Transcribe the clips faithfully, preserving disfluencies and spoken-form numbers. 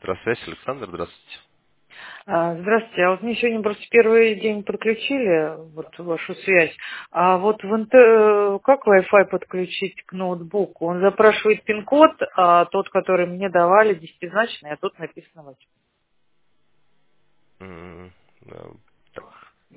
Электросвязь, Александр, здравствуйте. А, Здравствуйте. А вот мне сегодня просто первый день подключили вот вашу связь. А вот в интер- как Wi-Fi подключить к ноутбуку? Он запрашивает пин-код, а тот, который мне давали, десятизначный, а тут написано восемь. М, э, Так,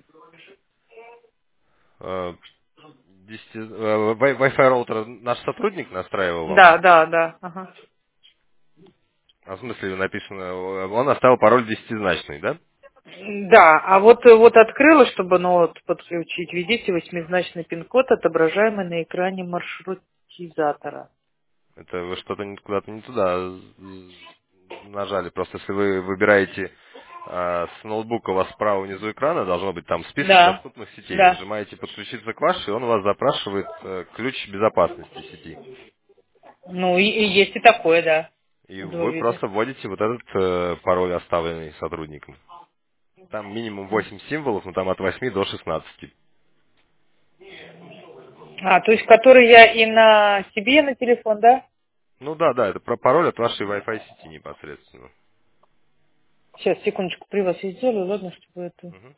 э, десять э, Wi- Wi-Fi роутер наш сотрудник настраивал вам? Да, да, да. Ага. А в смысле написано, э, он оставил пароль десятизначный, да? Да, а вот, э, вот открыла, чтобы ноут подключить. Видите, восьмизначный пин-код, отображаемый на экране маршрутизатора. Это вы что-то не- куда-то не туда з- нажали. Просто если вы выбираете э, с ноутбука, у вас справа внизу экрана должно быть там список Да, доступных сетей. да. Нажимаете подключиться к вашей, и он у вас запрашивает э, ключ безопасности сети. Ну, и, и есть и такое, да. И Два вы вида. просто вводите вот этот э, пароль, оставленный сотрудником. Там минимум восемь символов, но там от восьми до шестнадцати. А, то есть, который я и на себе, и на телефон, да? Ну да, да, это про пароль от вашей Wi-Fi сети непосредственно. Сейчас, секундочку, при вас я сделаю, ладно, чтобы это... Мгм.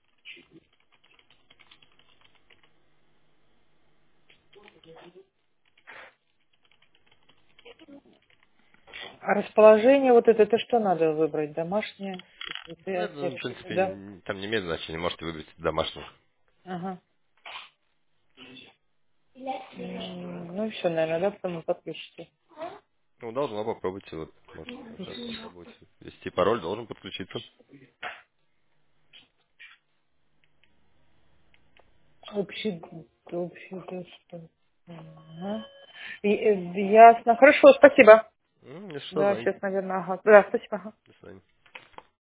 А расположение вот это, это что надо выбрать? Домашнее? Ну, это, Предприятие, ну, в общество, принципе, да? н- там не имеет значения, можете выбрать домашний. Ага. М, Ну и все, наверное, да, потом вы подключите. Ну, должно попробуйте, вот, можете сейчас попробовать ввести пароль, должен подключиться. Общий, общий доступ. Ага. И, э, ясно. Хорошо, спасибо. М, Если что, Да, звоните. сейчас, наверное, ага. Да, спасибо. Ага. До свидания.